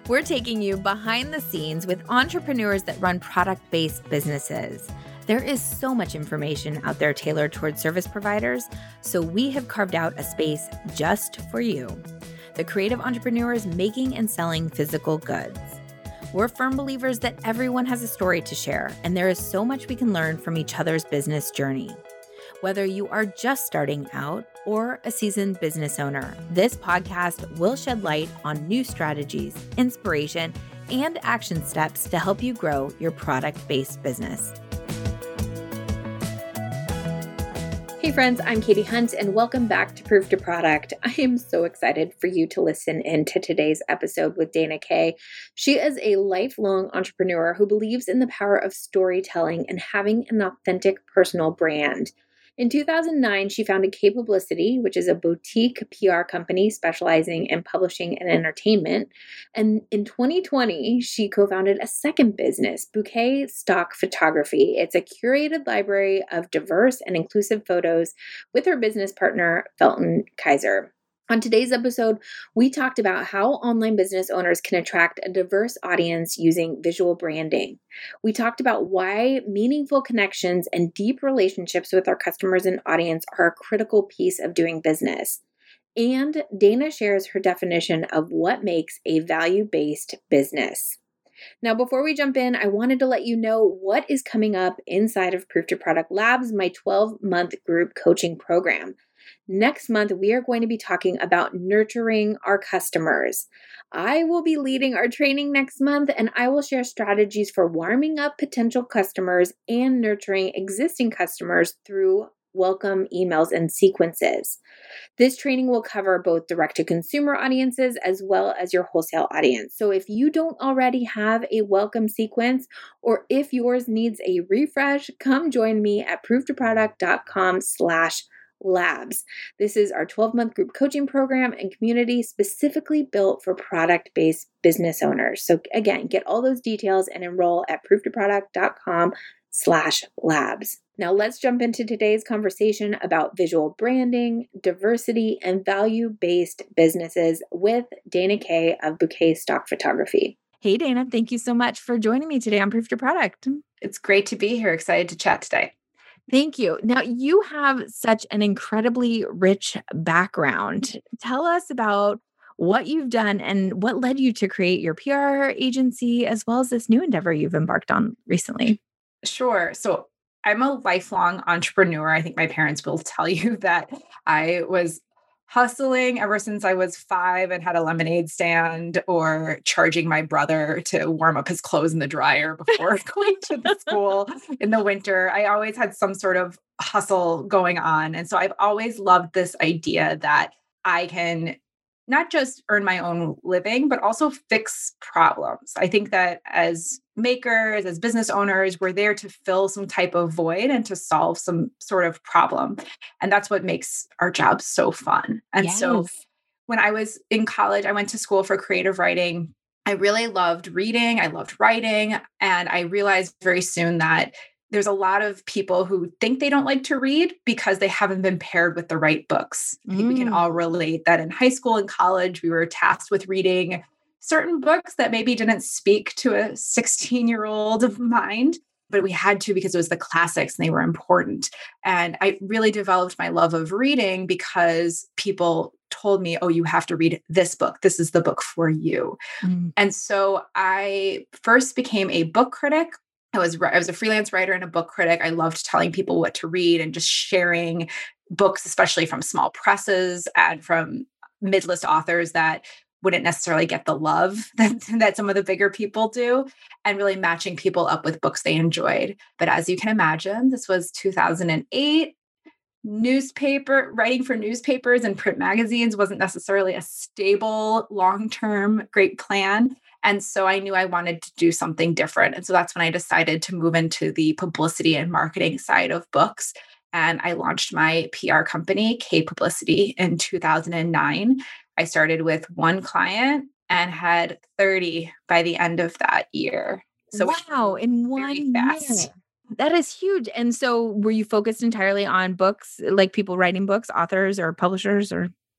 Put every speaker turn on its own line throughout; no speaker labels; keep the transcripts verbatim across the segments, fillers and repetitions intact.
We're taking you behind the scenes with entrepreneurs that run product-based businesses. There is so much information out there tailored towards service providers, so we have carved out a space just for you, the creative entrepreneurs making and selling physical goods. We're firm believers that everyone has a story to share, and there is so much we can learn from each other's business journey. Whether you are just starting out or a seasoned business owner, this podcast will shed light on new strategies, inspiration, and action steps to help you grow your product-based business. Hey friends, I'm Katie Hunt, and welcome back to Proof to Product. I am so excited for you to listen in to today's episode with Dana Kay. She is a lifelong entrepreneur who believes in the power of storytelling and having an authentic personal brand. In two thousand nine, she founded Kay Publicity, which is a boutique P R company specializing in publishing and entertainment. And in twenty twenty, she co-founded a second business, Bouquet Stock Photography. It's a curated library of diverse and inclusive photos with her business partner, Felton Kaiser. On today's episode, we talked about how online business owners can attract a diverse audience using visual branding. We talked about why meaningful connections and deep relationships with our customers and audience are a critical piece of doing business. And Dana shares her definition of what makes a value-based business. Now, before we jump in, I wanted to let you know what is coming up inside of Proof to Product Labs, my twelve-month group coaching program. Next month, we are going to be talking about nurturing our customers. I will be leading our training next month, and I will share strategies for warming up potential customers and nurturing existing customers through welcome emails and sequences. This training will cover both direct-to-consumer audiences as well as your wholesale audience. So if you don't already have a welcome sequence, or if yours needs a refresh, come join me at prooftoproduct.com slash labs. This is our twelve-month group coaching program and community specifically built for product-based business owners. So again, get all those details and enroll at prooftoproduct.com slash labs. Now let's jump into today's conversation about visual branding, diversity, and value-based businesses with Dana Kay of Bouquet Stock Photography. Hey, Dana, thank you so much for joining me today on Proof to Product.
It's great to be here. Excited to chat today.
Thank you. Now, you have such an incredibly rich background. Tell us about what you've done and what led you to create your P R agency, as well as this new endeavor you've embarked on recently.
Sure. So I'm a lifelong entrepreneur. I think my parents will tell you that I was hustling ever since I was five and had a lemonade stand, or charging my brother to warm up his clothes in the dryer before going to the school in the winter. I always had some sort of hustle going on. And so I've always loved this idea that I can not just earn my own living, but also fix problems. I think that as makers, as business owners, we're there to fill some type of void and to solve some sort of problem. And that's what makes our jobs so fun. And
Yes.
so when I was in college, I went to school for creative writing. I really loved reading. I loved writing. And I realized very soon that there's a lot of people who think they don't like to read because they haven't been paired with the right books. I think mm. we can all relate that in high school and college, we were tasked with reading certain books that maybe didn't speak to a sixteen-year-old mind, but we had to because it was the classics and they were important. And I really developed my love of reading because people told me, oh, you have to read this book. This is the book for you. Mm. And so I first became a book critic. I was I was a freelance writer and a book critic. I loved telling people what to read and just sharing books, especially from small presses and from mid-list authors that wouldn't necessarily get the love that, that some of the bigger people do, and really matching people up with books they enjoyed. But as you can imagine, this was two thousand eight. Newspaper, writing for newspapers and print magazines wasn't necessarily a stable, long-term, great plan. And so I knew I wanted to do something different. And so that's when I decided to move into the publicity and marketing side of books. And I launched my P R company, Kay Publicity, in two thousand nine. I started with one client and had thirty by the end of that year. So
wow, in one year. That is huge. And so were you focused entirely on books, like people writing books, authors or publishers or?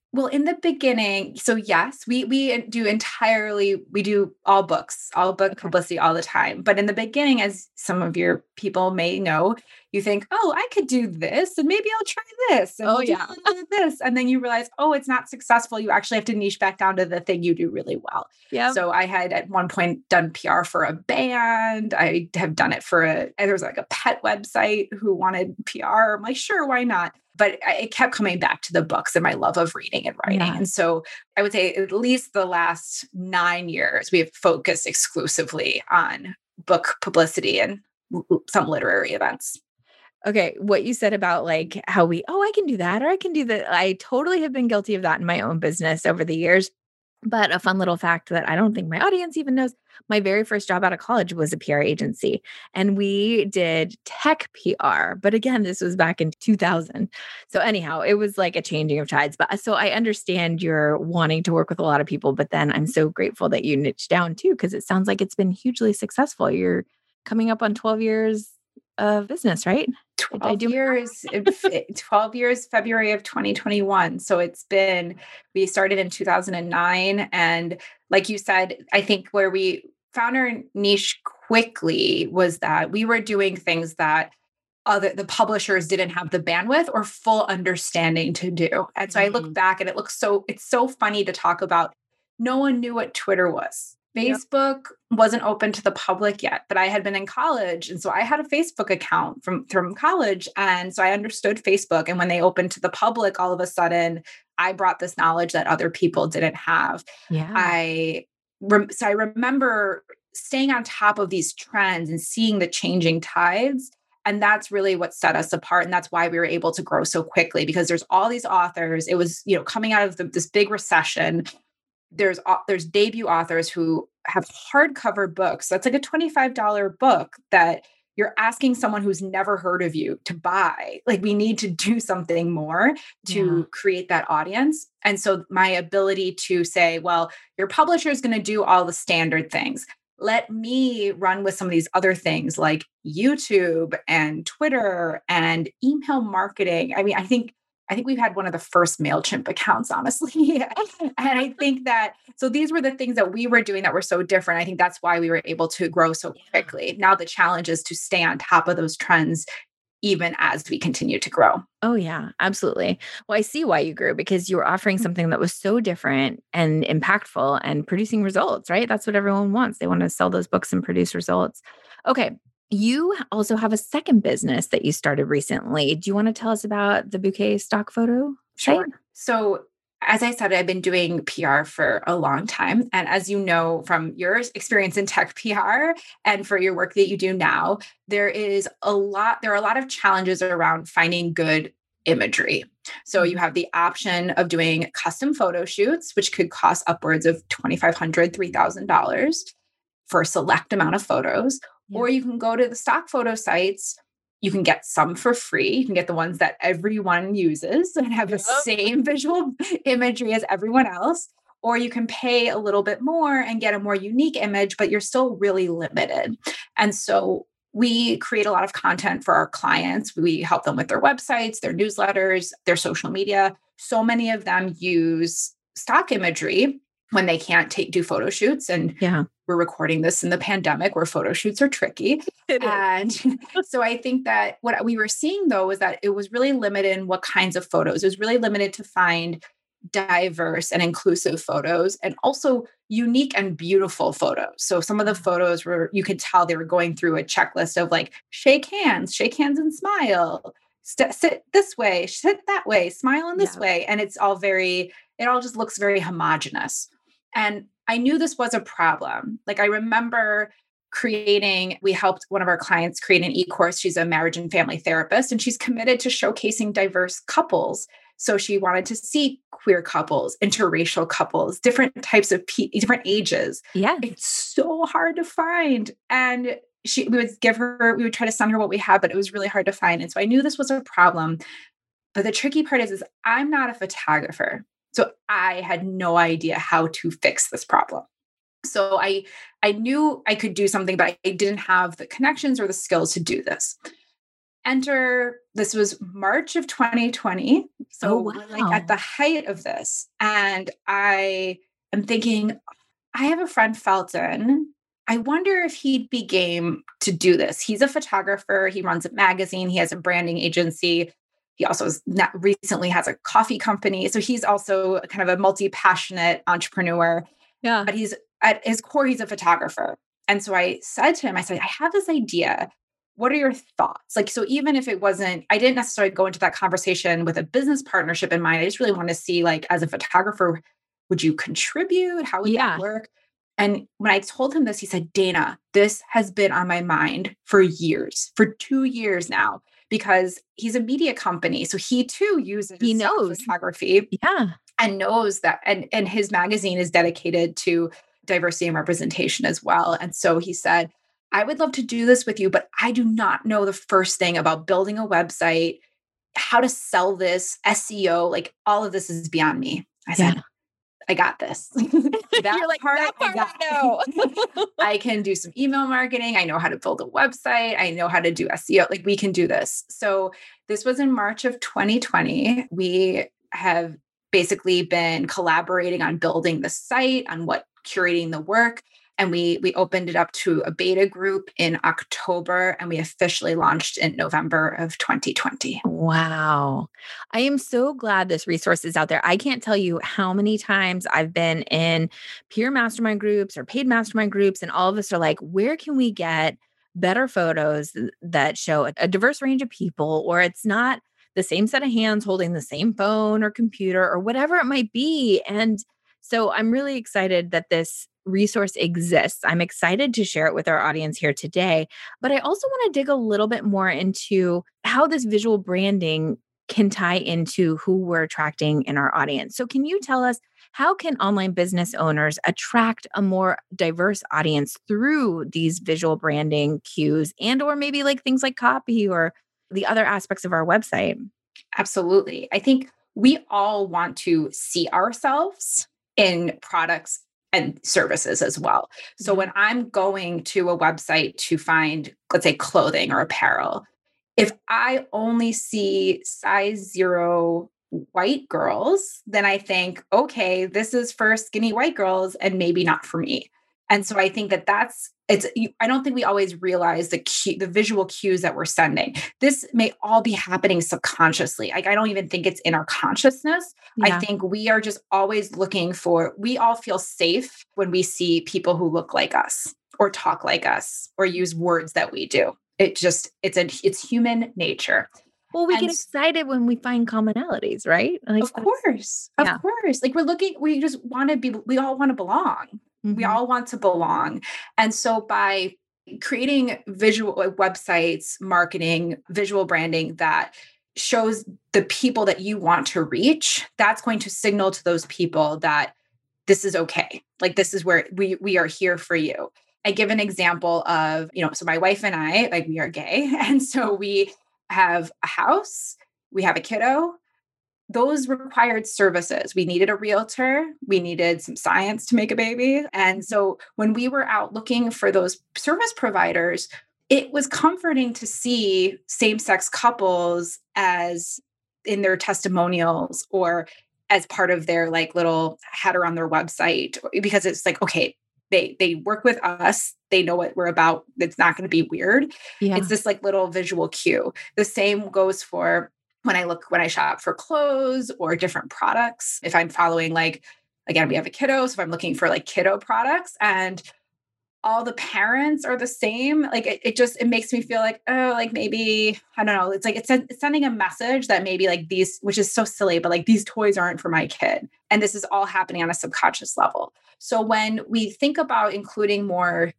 Well, in the beginning, so yes, we we do entirely, we do all books, all book
Okay.
publicity all the time. But in the beginning, as some of your people may know, you think, oh, I could do this and maybe I'll try this and
Oh,
we'll do
yeah.
a little of this. And then you realize, oh, it's not successful. You actually have to niche back down to the thing you do really well.
Yep.
So I had at one point done P R for a band. I have done it for a, there was like a pet website who wanted P R. I'm like, sure, why not? But it kept coming back to the books and my love of reading and writing.
Yeah.
And so I would say at least the last nine years, we have focused exclusively on book publicity and l- some literary events.
Okay, what you said about like how we, oh, I can do that or I can do that. I totally have been guilty of that in my own business over the years. But a fun little fact that I don't think my audience even knows, my very first job out of college was a P R agency and we did tech P R. But again, this was back in two thousand. So anyhow, it was like a changing of tides. But so I understand you're wanting to work with a lot of people, but then I'm so grateful that you niche down too, because it sounds like it's been hugely successful. You're coming up on twelve years of business, right? Did I
twelve
do my
years, twelve years, February of twenty twenty-one. So it's been, we started in two thousand nine. And like you said, I think where we found our niche quickly was that we were doing things that other the publishers didn't have the bandwidth or full understanding to do. And so I look
Mhm.
back and it looks so, it's so funny to talk about. No one knew what Twitter was.
Yep.
Facebook wasn't open to the public yet, but I had been in college. And so I had a Facebook account from, from college. And so I understood Facebook. And when they opened to the public, all of a sudden, I brought this knowledge that other people didn't have.
Yeah.
I rem- so I remember staying on top of these trends and seeing the changing tides. And that's really what set us apart. And that's why we were able to grow so quickly because there's all these authors. It was, you know, coming out of the, this big recession. There's there's debut authors who have hardcover books. That's like a twenty-five dollars book that you're asking someone who's never heard of you to buy. Like we need to do something more to
Yeah.
create that audience. And so my ability to say, well, your publisher is going to do all the standard things. Let me run with some of these other things like YouTube and Twitter and email marketing. I mean, I think I think we've had one of the first MailChimp accounts, honestly. And I think that, so these were the things that we were doing that were so different. I think that's why we were able to grow so quickly. Now the challenge is to stay on top of those trends, even as we continue to grow.
Oh, yeah, absolutely. Well, I see why you grew because you were offering something that was so different and impactful and producing results, right? That's what everyone wants. They want to sell those books and produce results. Okay. You also have a second business that you started recently. Do you want to tell us about the Bouquet stock photo site?
Sure. So, as I said, I've been doing P R for a long time. And as you know from your experience in tech P R and for your work that you do now, there is a lot, there are a lot of challenges around finding good imagery. So you have the option of doing custom photo shoots, which could cost upwards of twenty-five hundred dollars, three thousand dollars for a select amount of photos.
Yeah.
Or you can go to the stock photo sites. You can get some for free. You can get the ones that everyone uses and have the
Yep.
same visual imagery as everyone else. Or you can pay a little bit more and get a more unique image, but you're still really limited. And so we create a lot of content for our clients. We help them with their websites, their newsletters, their social media. So many of them use stock imagery when they can't take do photo shoots. And
Yeah.
we're recording this in the pandemic where photo shoots are tricky. And so I think that what we were seeing though was that it was really limited in what kinds of photos. It was really limited to find diverse and inclusive photos and also unique and beautiful photos. So some of the photos were, you could tell they were going through a checklist of like, shake hands, shake hands and smile, St- sit this way, sit that way, smile in this
Yeah.
way. And it's all very, it all just looks very homogenous. And I knew this was a problem. Like I remember creating, we helped one of our clients create an e-course. She's a marriage and family therapist, and she's committed to showcasing diverse couples. So she wanted to see queer couples, interracial couples, different types of pe- different ages.
Yeah.
It's so hard to find. And she, we would give her, we would try to send her what we had, but it was really hard to find. And so I knew this was a problem. But the tricky part is, is I'm not a photographer. So I had no idea how to fix this problem. So I, I knew I could do something, but I didn't have the connections or the skills to do this. enter, this was March of twenty twenty. So
Oh,
we're like at
wow.
the height of this. And I am thinking, I have a friend, Felton. I wonder if he'd be game to do this. He's a photographer. He runs a magazine. He has a branding agency. He also has not, recently has a coffee company. So he's also kind of a multi-passionate entrepreneur,
Yeah.
but he's at his core, he's a photographer. And so I said to him, I said, I have this idea. What are your thoughts? Like, so even if it wasn't, I didn't necessarily go into that conversation with a business partnership in mind. I just really want to see, like, as a photographer, would you contribute? How would
Yeah.
that work? And when I told him this, he said, Dana, this has been on my mind for years, for two years now, because he's a media company. So he too uses
He
stock
knows.
photography
Yeah.
and knows that, and, and his magazine is dedicated to diversity and representation as well. And so he said, I would love to do this with you, but I do not know the first thing about building a website, how to sell this, S E O, like all of this is beyond me. I
Yeah.
said, I got this. That
You're like,
part,
that
I
part
got.
I know.
I can do some email marketing. I know how to build a website. I know how to do S E O. Like, we can do this. So this was in March of twenty twenty. We have basically been collaborating on building the site, on what curating the work. And we we opened it up to a beta group in October, and we officially launched in November of twenty twenty.
Wow. I am so glad this resource is out there. I can't tell you how many times I've been in peer mastermind groups or paid mastermind groups, and all of us are like, where can we get better photos th- that show a, a diverse range of people, or it's not the same set of hands holding the same phone or computer or whatever it might be. And so I'm really excited that this resource exists. I'm excited to share it with our audience here today. But I also want to dig a little bit more into how this visual branding can tie into who we're attracting in our audience. So can you tell us, how can online business owners attract a more diverse audience through these visual branding cues, and or maybe like things like copy or the other aspects of our website?
Absolutely. I think we all want to see ourselves in products and services as well. So
Yeah.
when I'm going to a website to find, let's say, clothing or apparel, if I only see size zero white girls, then I think, okay, this is for skinny white girls and maybe not for me. And so I think that that's, it's, you- I don't think we always realize the cue, the visual cues that we're sending. This may all be happening subconsciously. Like, I don't even think it's in our consciousness. I
Yeah.
think we are just always looking for, we all feel safe when we see people who look like us or talk like us or use words that we do. It just, it's a, it's human nature.
Well, we
And
get excited when we find commonalities, right? Like
of
that's,
course, of
yeah.
course. Like, we're looking, we just want to be, we all want to belong. We
Mhm.
all want to belong. And so by creating visual like, websites, marketing, visual branding that shows the people that you want to reach, that's going to signal to those people that this is okay. Like, this is where we we are here for you. I give an example of, you know, so my wife and I, like, we are gay. And so we have a house, we have a kiddo. Those required services. We needed a realtor, we needed some science to make a baby. And so when we were out looking for those service providers, it was comforting to see same-sex couples as in their testimonials or as part of their like little header on their website, because it's like, okay, they they work with us, they know what we're about, it's not going to be weird.
Yeah.
It's this like little visual cue. The same goes for when I look, when I shop for clothes or different products. If I'm following, like, again, we have a kiddo. So if I'm looking for like kiddo products and all the parents are the same, like it, it just, it makes me feel like, oh, like maybe, I don't know. It's like, it's, a, it's sending a message that maybe like these, which is so silly, but like these toys aren't for my kid. And this is all happening on a subconscious level. So when we think about including more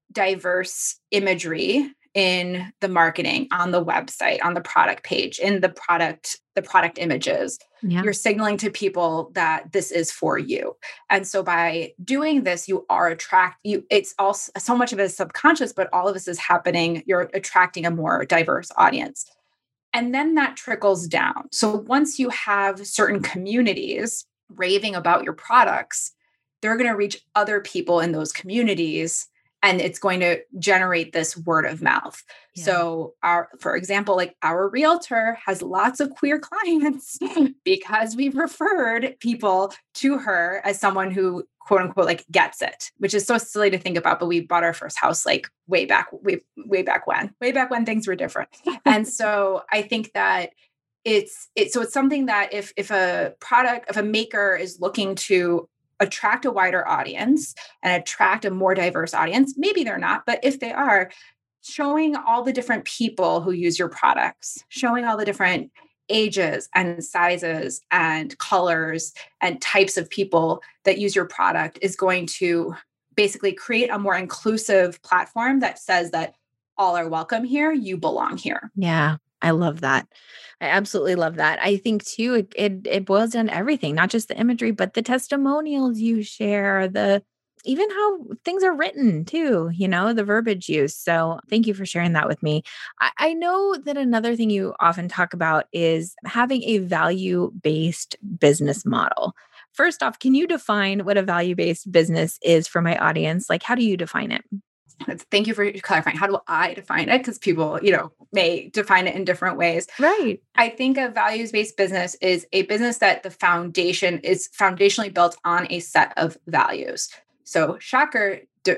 diverse imagery in the marketing, on the website, on the product page, in the product, the product images,
Yeah.
you're signaling to people that this is for you. And so by doing this, you are attract you, it's also so much of it is subconscious, but all of this is happening. You're attracting a more diverse audience. And then that trickles down. So once you have certain communities raving about your products, they're going to reach other people in those communities. and it's going to generate this word of mouth. Yeah. So our, for example, like our realtor has lots of queer clients because we've referred people to her as someone who quote unquote, like gets it, which is so silly to think about, but we bought our first house like way back, way, way back when, way back when things were different. And so I think that it's, it's, so it's something that if, if a product, if a maker is looking to attract a wider audience and attract a more diverse audience, maybe they're not, but if they are, showing all the different people who use your products, showing all the different ages and sizes and colors and types of people that use your product is going to basically create a more inclusive platform that says that all are welcome here, you belong here.
Yeah. I love that. I absolutely love that. I think too, it, it, it boils down to everything, not just the imagery, but the testimonials you share, the, even how things are written too, you know, the verbiage use. So thank you for sharing that with me. I, I know that another thing you often talk about is having a value-based business model. First off, can you define what a value-based business is for my audience? Like, how do you define it?
Thank you for clarifying. How do I define it? Because people, you know, may define it in different ways.
Right.
I think a values-based business is a business that the foundation is foundationally built on a set of values. So shocker,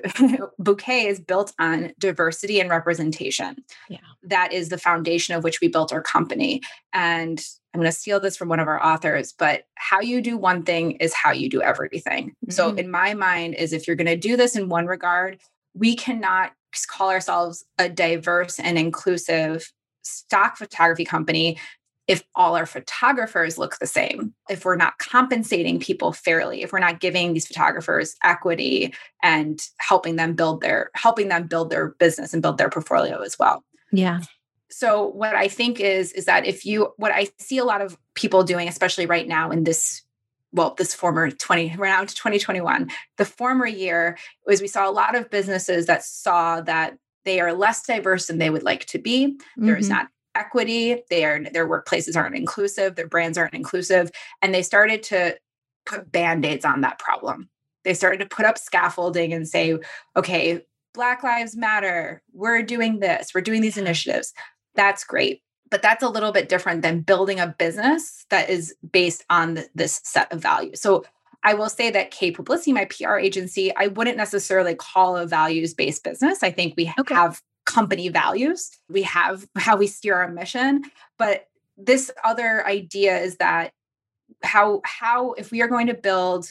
Bouquet is built on diversity and representation. Yeah. That is the foundation of which we built our company. And I'm going to steal this from one of our authors, but how you do one thing is how you do everything. Mm-hmm. So in my mind is if you're going to do this in one regard, we cannot call ourselves a diverse and inclusive stock photography company if all our photographers look the same, if we're not compensating people fairly, if we're not giving these photographers equity and helping them build their, helping them build their business and build their portfolio as well.
Yeah.
So what I think is, is that if you, what I see a lot of people doing, especially right now in this, well, this former twenty, we're now to twenty twenty-one, the former year was we saw a lot of businesses that saw that they are less diverse than they would like to be. Mm-hmm. There's not equity. They are, their workplaces aren't inclusive. Their brands aren't inclusive. And they started to put Band-Aids on that problem. They started to put up scaffolding and say, okay, Black Lives Matter. We're doing this. We're doing these initiatives. That's great. But that's a little bit different than building a business that is based on th- this set of values. So I will say that K Publicity, my P R agency, I wouldn't necessarily call a values-based business. I think we okay. have company values. We have how we steer our mission. But this other idea is that how, how if we are going to build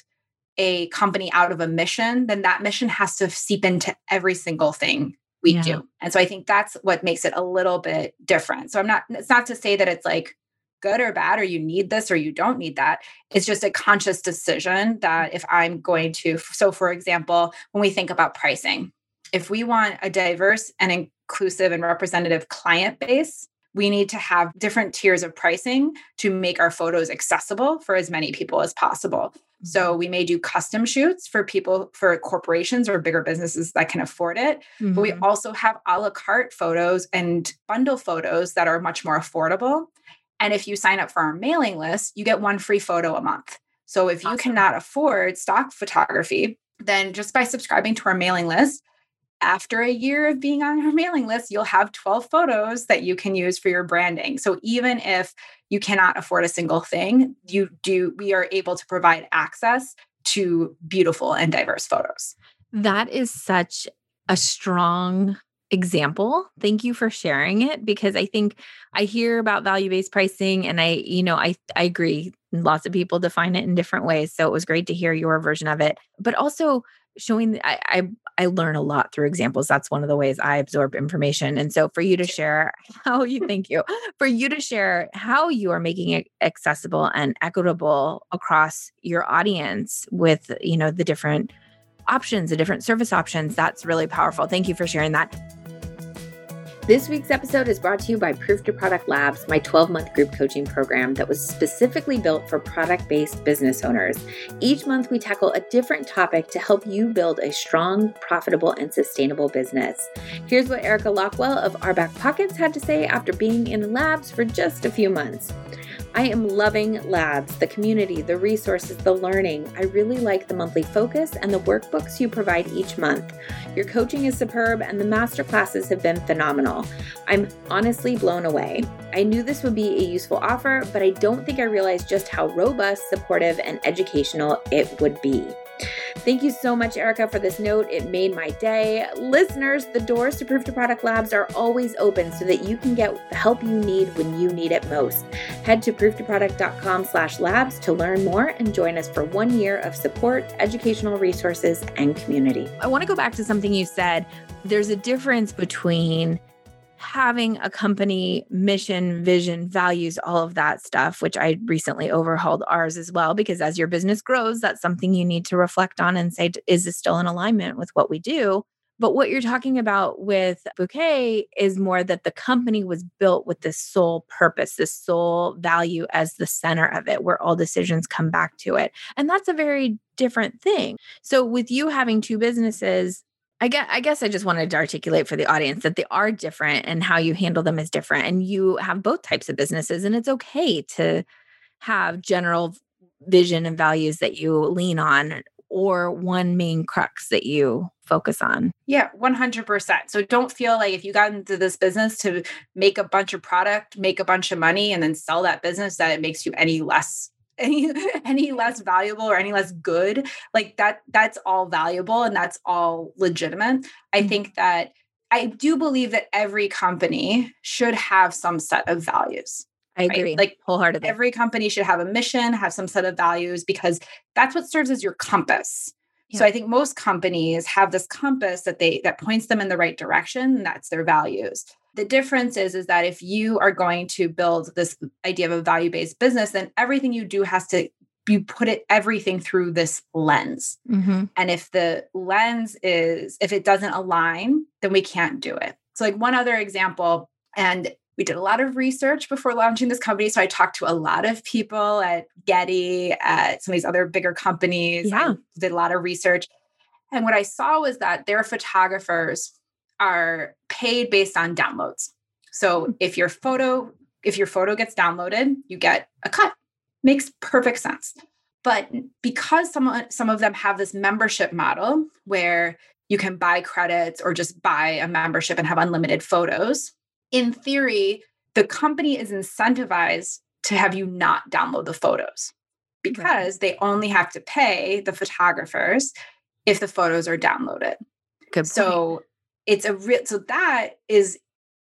a company out of a mission, then that mission has to seep into every single thing we yeah. do. And so I think that's what makes it a little bit different. So I'm not, it's not to say that it's like good or bad, or you need this or you don't need that. It's just a conscious decision that if I'm going to, so for example, when we think about pricing, if we want a diverse and inclusive and representative client base, we need to have different tiers of pricing to make our photos accessible for as many people as possible. Mm-hmm. So we may do custom shoots for people, for corporations or bigger businesses that can afford it. Mm-hmm. But we also have a la carte photos and bundle photos that are much more affordable. And if you sign up for our mailing list, you get one free photo a month. So if awesome. You cannot afford stock photography, then just by subscribing to our mailing list, after a year of being on your mailing list, you'll have twelve photos that you can use for your branding. So even if you cannot afford a single thing, you do, we are able to provide access to beautiful and diverse photos.
That is such a strong example. Thank you for sharing it, because I think I hear about value-based pricing and I, you know, I, I agree. Lots of people define it in different ways. So it was great to hear your version of it, but also showing, I, I, I learn a lot through examples. That's one of the ways I absorb information. And so for you to share how you, thank you, for you to share how you are making it accessible and equitable across your audience with, you know, the different options, the different service options, that's really powerful. Thank you for sharing that. This week's episode is brought to you by Proof to Product Labs, my twelve-month group coaching program that was specifically built for product-based business owners. Each month, we tackle a different topic to help you build a strong, profitable, and sustainable business. Here's what Erica Lockwell of Our Back Pockets had to say after being in labs for just a few months. I am loving Labs, the community, the resources, the learning. I really like the monthly focus and the workbooks you provide each month. Your coaching is superb and the masterclasses have been phenomenal. I'm honestly blown away. I knew this would be a useful offer, but I don't think I realized just how robust, supportive, and educational it would be. Thank you so much, Erica, for this note. It made my day. Listeners, the doors to Proof to Product Labs are always open so that you can get the help you need when you need it most. Head to prooftoproduct.com slash labs to learn more and join us for one year of support, educational resources, and community. I want to go back to something you said. There's a difference between having a company mission, vision, values, all of that stuff, which I recently overhauled ours as well, because as your business grows, that's something you need to reflect on and say, is this still in alignment with what we do? But what you're talking about with Bouquet is more that the company was built with this sole purpose, this sole value as the center of it, where all decisions come back to it. And that's a very different thing. So with you having two businesses, I guess, I guess I just wanted to articulate for the audience that they are different and how you handle them is different. And you have both types of businesses, and it's okay to have general vision and values that you lean on or one main crux that you focus on.
Yeah, one hundred percent. So don't feel like if you got into this business to make a bunch of product, make a bunch of money, and then sell that business, that it makes you any less any any less valuable or any less good. Like that that's all valuable and that's all legitimate. I mm-hmm. think that I do believe that every company should have some set of values.
I agree.
Right? Like
wholeheartedly.
Every company should have a mission, have some set of values, because that's what serves as your compass. Yeah. So I think most companies have this compass that they that points them in the right direction, and that's their values. The difference is, is that if you are going to build this idea of a value-based business, then everything you do has to, you put it everything through this lens. Mm-hmm. And if the lens is, if it doesn't align, then we can't do it. So like one other example, and we did a lot of research before launching this company. So I talked to a lot of people at Getty, at some of these other bigger companies.
Yeah.
I did a lot of research. And what I saw was that their photographers are paid based on downloads. So if your photo, if your photo gets downloaded, you get a cut. Makes perfect sense. But because some, some of them have this membership model where you can buy credits or just buy a membership and have unlimited photos, in theory, the company is incentivized to have you not download the photos because right. they only have to pay the photographers if the photos are downloaded.
Good
so
point.
It's a real, so that is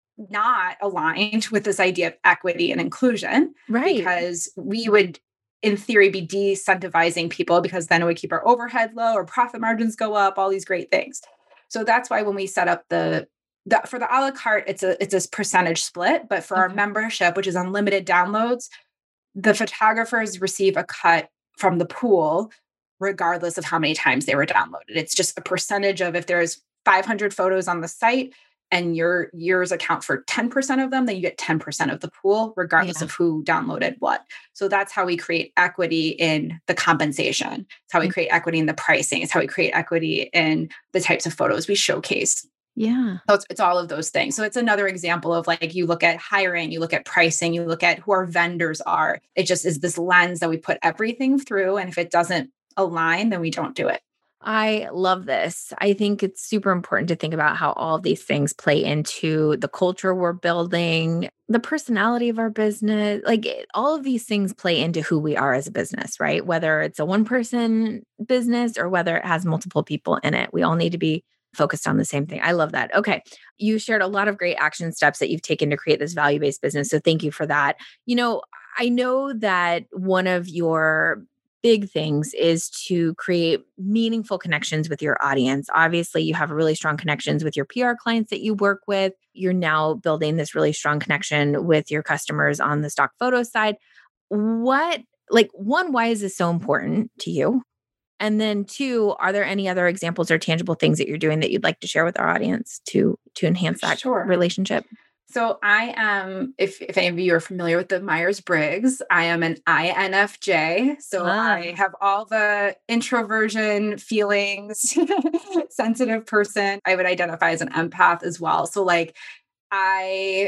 not aligned with this idea of equity and inclusion,
right?
Because we would, in theory, be de-incentivizing people because then it would keep our overhead low or profit margins go up, all these great things. So that's why when we set up the, the for the a la carte, it's a it's a percentage split, but for okay. our membership, which is unlimited downloads, the photographers receive a cut from the pool, regardless of how many times they were downloaded. It's just a percentage of if there's five hundred photos on the site and your yours account for ten percent of them, then you get ten percent of the pool, regardless yeah. of who downloaded what. So that's how we create equity in the compensation. It's how we create equity in the pricing. It's how we create equity in the types of photos we showcase.
Yeah.
So it's, it's all of those things. So it's another example of like, you look at hiring, you look at pricing, you look at who our vendors are. It just is this lens that we put everything through. And if it doesn't align, then we don't do it.
I love this. I think it's super important to think about how all of these things play into the culture we're building, the personality of our business. Like it, all of these things play into who we are as a business, right? Whether it's a one person business or whether it has multiple people in it, we all need to be focused on the same thing. I love that. Okay. You shared a lot of great action steps that you've taken to create this value-based business. So thank you for that. You know, I know that one of your big things is to create meaningful connections with your audience. Obviously, you have really strong connections with your P R clients that you work with. You're now building this really strong connection with your customers on the stock photo side. What, like, one, why is this so important to you? And then two, are there any other examples or tangible things that you're doing that you'd like to share with our audience to, to enhance that
sure.
relationship?
So I am, if, if any of you are familiar with the Myers-Briggs, I am an I N F J. So ah. I have all the introversion feelings, sensitive person. I would identify as an empath as well. So like I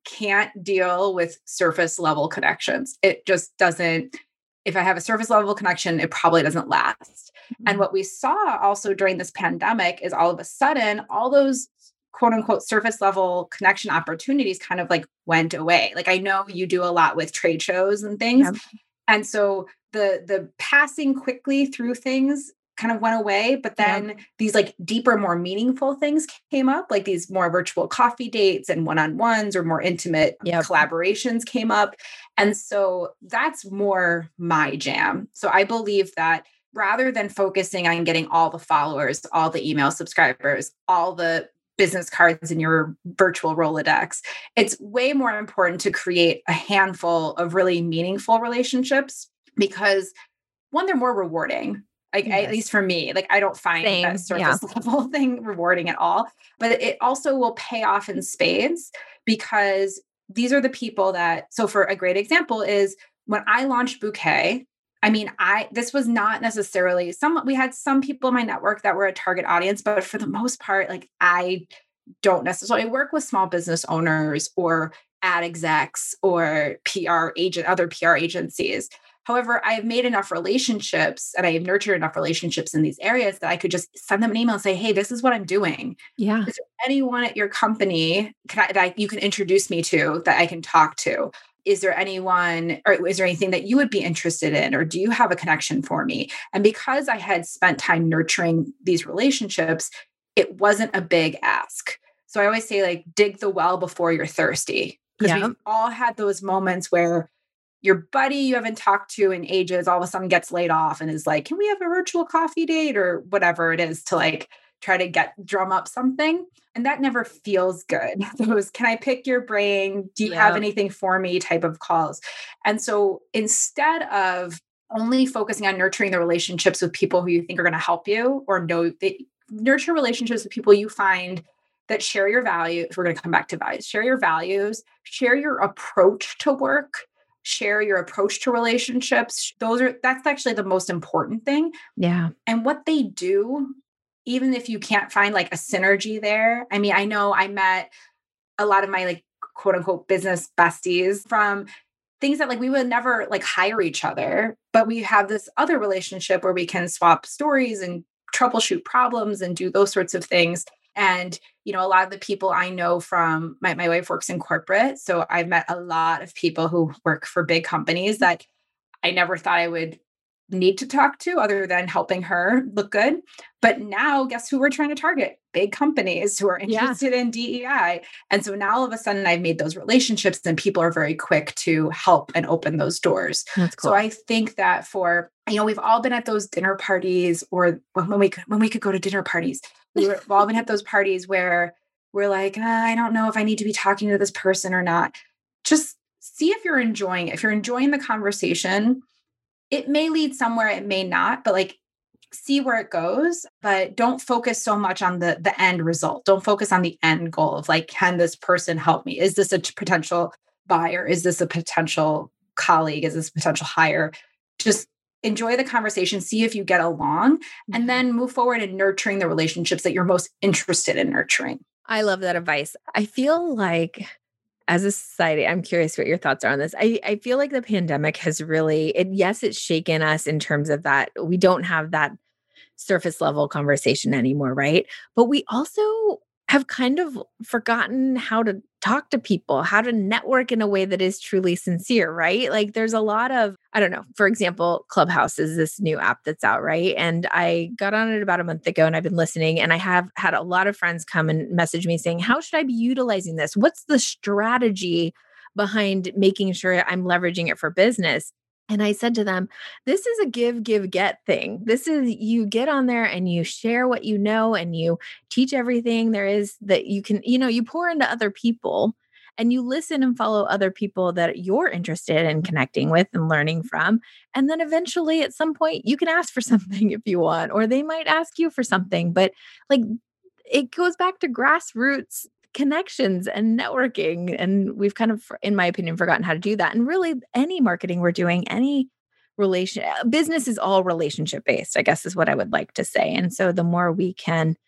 can't deal with surface level connections. It just doesn't, if I have a surface level connection, it probably doesn't last. Mm-hmm. And what we saw also during this pandemic is all of a sudden, all those quote unquote surface level connection opportunities kind of like went away. Like I know you do a lot with trade shows and things. Yep. And so the the passing quickly through things kind of went away, but then yep. these like deeper, more meaningful things came up, like these more virtual coffee dates and one-on-ones or more intimate yep. collaborations came up. And so that's more my jam. So I believe that rather than focusing on getting all the followers, all the email subscribers, all the business cards in your virtual Rolodex, it's way more important to create a handful of really meaningful relationships because one, they're more rewarding. Like yes. at least for me, like I don't find Same. that surface yeah. level thing rewarding at all, but it also will pay off in spades because these are the people that, so for a great example is when I launched Bouquet, I mean, I, this was not necessarily some, we had some people in my network that were a target audience, but for the most part, like I don't necessarily work with small business owners or ad execs or P R agent, other P R agencies. However, I have made enough relationships and I have nurtured enough relationships in these areas that I could just send them an email and say, hey, this is what I'm doing.
Yeah.
Is there anyone at your company can I, that you can introduce me to that I can talk to? Is there anyone or is there anything that you would be interested in? Or do you have a connection for me? And because I had spent time nurturing these relationships, it wasn't a big ask. So I always say like, dig the well before you're thirsty. Because yeah. we've all had those moments where your buddy you haven't talked to in ages all of a sudden gets laid off and is like, can we have a virtual coffee date or whatever it is to like try to get drum up something? And that never feels good. Those, can I pick your brain? Do you yeah. have anything for me type of calls? And so instead of only focusing on nurturing the relationships with people who you think are going to help you or know that nurture relationships with people you find that share your values. We're going to come back to values, share your values, share your approach to work, share your approach to relationships. Those are, that's actually the most important thing.
Yeah.
And what they do, even if you can't find like a synergy there. I mean, I know I met a lot of my like quote unquote business besties from things that like we would never like hire each other, but we have this other relationship where we can swap stories and troubleshoot problems and do those sorts of things. And, you know, a lot of the people I know from my, my wife works in corporate. So I've met a lot of people who work for big companies that I never thought I would need to talk to other than helping her look good. But now guess who we're trying to target? Big companies who are interested yeah. in D E I. And so now all of a sudden I've made those relationships and people are very quick to help and open those doors.
That's cool.
So I think that for, you know, we've all been at those dinner parties or when we could, when we could go to dinner parties, we were, we've all been at those parties where we're like, ah, I don't know if I need to be talking to this person or not. Just see if you're enjoying it. If you're enjoying the conversation, it may lead somewhere, it may not, but like see where it goes, but don't focus so much on the, the end result. Don't focus on the end goal of like, can this person help me? Is this a potential buyer? Is this a potential colleague? Is this a potential hire? Just enjoy the conversation, see if you get along, and then move forward in nurturing the relationships that you're most interested in nurturing.
I love that advice. I feel like as a society, I'm curious what your thoughts are on this. I, I feel like the pandemic has really, it, yes, it's shaken us in terms of that. We don't have that surface level conversation anymore, right? But we also have kind of forgotten how to talk to people, how to network in a way that is truly sincere, right? Like there's a lot of, I don't know, for example, Clubhouse is this new app that's out, right? And I got on it about a month ago and I've been listening and I have had a lot of friends come and message me saying, how should I be utilizing this? What's the strategy behind making sure I'm leveraging it for business? And I said to them, this is a give, give, get thing. This is you get on there and you share what you know and you teach everything there is that you can, you know, you pour into other people and you listen and follow other people that you're interested in connecting with and learning from. And then eventually at some point you can ask for something if you want, or they might ask you for something. But like it goes back to grassroots connections and networking. And we've kind of, in my opinion, forgotten how to do that. And really any marketing we're doing, any relation, business is all relationship based, I guess is what I would like to say. And so the more we can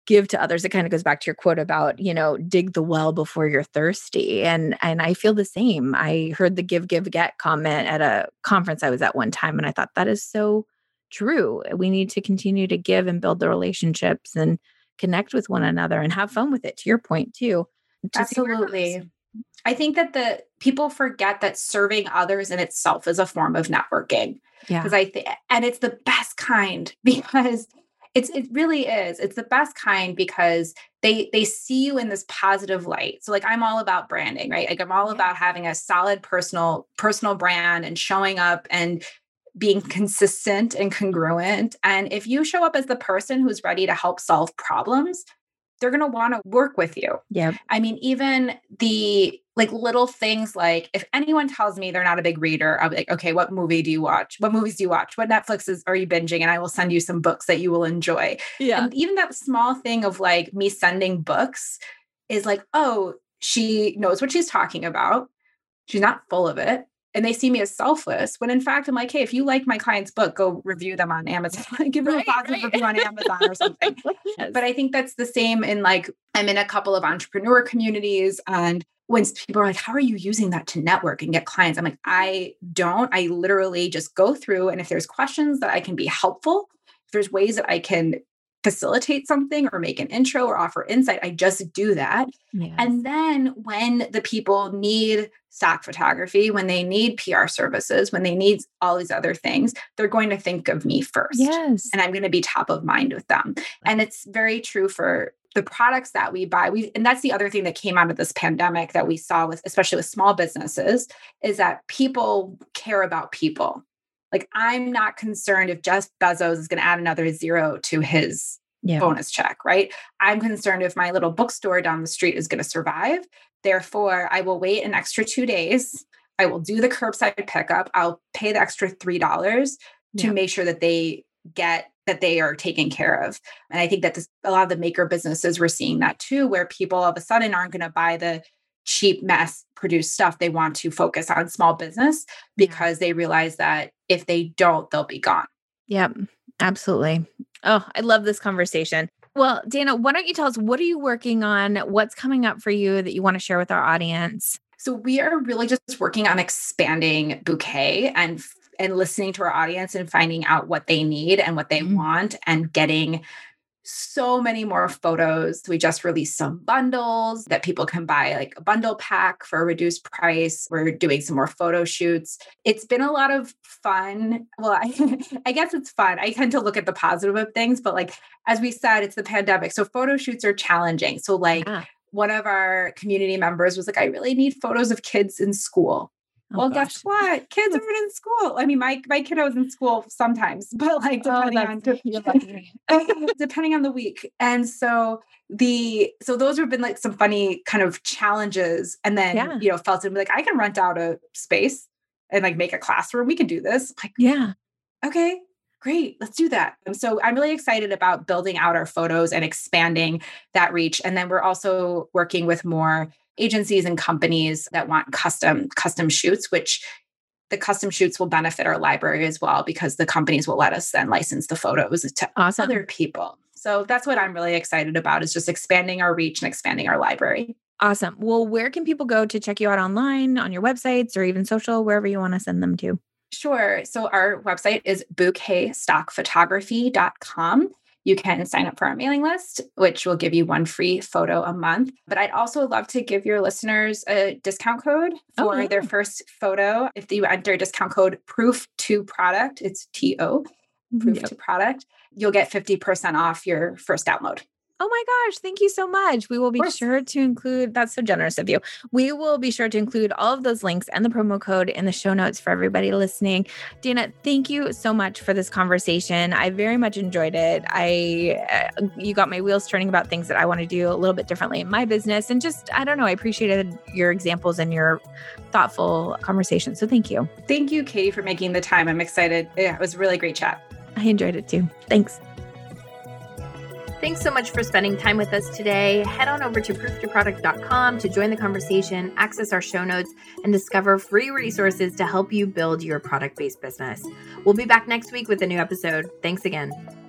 give to others. It kind of goes back to your quote about, you know, dig the well before you're thirsty. And and I feel the same. I heard the give, give, get comment at a conference I was at one time, and I thought that is so true. We need to continue to give and build the relationships and connect with one another and have fun with it, to your point too.
Absolutely. I think that the people forget that serving others in itself is a form of networking.
Yeah.
Because I think, and it's the best kind because it's, it really is. It's the best kind because they, they see you in this positive light. So like, I'm all about branding, right? Like I'm all
Yeah.
about having a solid personal, personal brand and showing up and being consistent and congruent. And if you show up as the person who's ready to help solve problems, they're going to want to work with you.
Yeah.
I mean, even the like little things like if anyone tells me they're not a big reader, I'll be like, okay, what movie do you watch? What movies do you watch? What Netflix is, are you binging? And I will send you some books that you will enjoy.
Yeah.
And even that small thing of like me sending books is like, oh, she knows what she's talking about. She's not full of it. And they see me as selfless when in fact, I'm like, hey, if you like my client's book, go review them on Amazon, give them
Right,
a positive
right.
review on Amazon or something.
Yes.
But I think that's the same in like, I'm in a couple of entrepreneur communities. And when people are like, how are you using that to network and get clients? I'm like, I don't, I literally just go through. And if there's questions that I can be helpful, if there's ways that I can facilitate something or make an intro or offer insight, I just do that.
Yes.
And then when the people need stock photography, when they need P R services, when they need all these other things, they're going to think of me first.
Yes.
And I'm going to be top of mind with them. And it's very true for the products that we buy. We, and that's the other thing that came out of this pandemic that we saw with, especially with small businesses, is that people care about people. Like I'm not concerned if Jeff Bezos is going to add another zero to his
Yeah.
bonus check, right? I'm concerned if my little bookstore down the street is going to survive. Therefore, I will wait an extra two days. I will do the curbside pickup. I'll pay the extra three dollars to
Yeah.
make sure that they get that they are taken care of. And I think that this, a lot of the maker businesses, we're seeing that too, where people all of a sudden aren't going to buy the cheap mass produced stuff. They want to focus on small business because they realize that if they don't, they'll be gone.
Yep, absolutely. Oh, I love this conversation. Well, Dana, why don't you tell us, what are you working on? What's coming up for you that you want to share with our audience?
So we are really just working on expanding Bouquet and and listening to our audience and finding out what they need and what they
Mm.
want and getting so many more photos. We just released some bundles that people can buy, like a bundle pack for a reduced price. We're doing some more photo shoots. It's been a lot of fun. Well, I, I guess it's fun. I tend to look at the positive of things, but like, as we said, it's the pandemic. So photo shoots are challenging. So like
Yeah.
one of our community members was like, I really need photos of kids in school.
Oh,
well,
gosh.
guess what? Kids aren't in school. I mean, my my kiddo's in school sometimes, but like depending
Oh,
on
that's, you're lucky.
depending on the week. And so the so those have been like some funny kind of challenges. And then
Yeah.
you know, felt like I can rent out a space and like make a classroom. We can do this. Like,
Yeah.
okay, great, let's do that. And so I'm really excited about building out our photos and expanding that reach. And then we're also working with more agencies and companies that want custom custom shoots, which the custom shoots will benefit our library as well, because the companies will let us then license the photos to
Awesome.
other people. So that's what I'm really excited about, is just expanding our reach and expanding our library.
Awesome. Well, where can people go to check you out online, on your websites, or even social, wherever you want to send them to?
Sure. So our website is bouquet stock photography dot com. You can sign up for our mailing list, which will give you one free photo a month. But I'd also love to give your listeners a discount code for
Oh, yeah.
their first photo. If you enter discount code proof to product, it's T O, proof
Yep.
to product, you'll get fifty percent off your first download.
Oh my gosh, thank you so much. We will be
course.
sure to include, that's so generous of you. We will be sure to include all of those links and the promo code in the show notes for everybody listening. Dana, thank you so much for this conversation. I very much enjoyed it. I, uh, you got my wheels turning about things that I want to do a little bit differently in my business. And just, I don't know, I appreciated your examples and your thoughtful conversation. So thank you.
Thank you, Katie, for making the time. I'm excited. Yeah, it was a really great chat.
I enjoyed it too. Thanks. Thanks so much for spending time with us today. Head on over to proof to product dot com to join the conversation, access our show notes, and discover free resources to help you build your product-based business. We'll be back next week with a new episode. Thanks again.